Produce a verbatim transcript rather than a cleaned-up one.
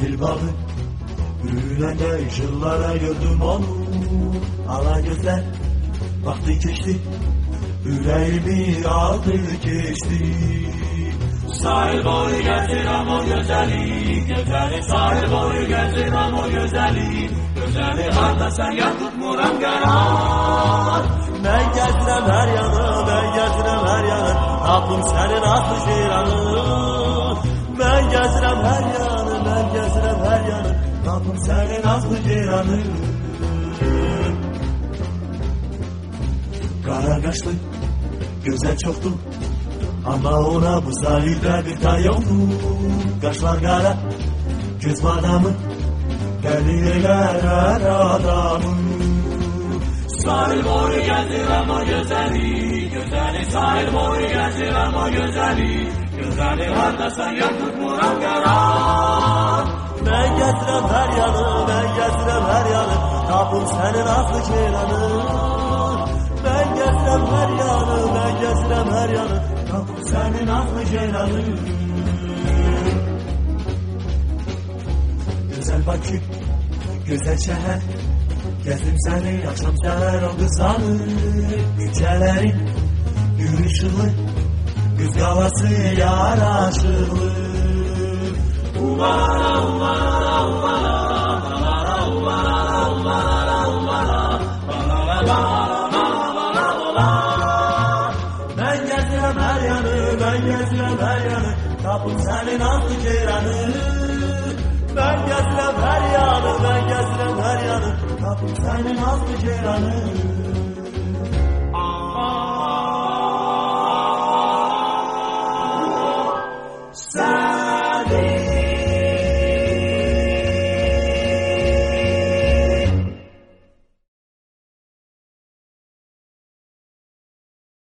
Sahil bağı Ürünende yıllara gördüm onu. Ala gözler vakti geçti, yüreğimi aldı geçti. Sahil boyu gezdirem o güzeli, güzeli sahil boyu gezdirem o güzeli. Güzeli harda sen yan tutmuram karar. Ben gezdirem her yanı, ben gezdirem her yanı. Tatlım senin aslı şiranı. Ben gezdirem her yanı, ben gezdirem her yanı. Tatlım senin aslı şiranı. Kara kaşlı, güzel çoktu. Ama ona bu sahilde bir tay yoktu. Kaşlar kara, göz adamı, deliler her adamı. Sahil boyu gezdirem o güzeli, güzeli sahil boyu gezdirem o güzeli. Güzeli harda sen yan tutmuram karar. Ben gezdirem her yanı, ben gezdirem her yanı. Kapım senin aslı ceylanı. Ben gezdirem her yanı, ben gezdirem her yanı. Kapım senin aslı ceylanı. Güzel Bakü, güzel şehir. Gezdim seni akşam seher o kızanı. Gecelerin yürüyüşülı, kız havası yaraşılı. Umara umara umara, umara umara umara umara, umara umara umara. Ben gezdirem her yanı, ben gezdirem her yanı. Kapım senin aslı ceylanı. Ben gezdirem her yanı, ben gezdirem her yanı. Kapım senin aslı ceylanı.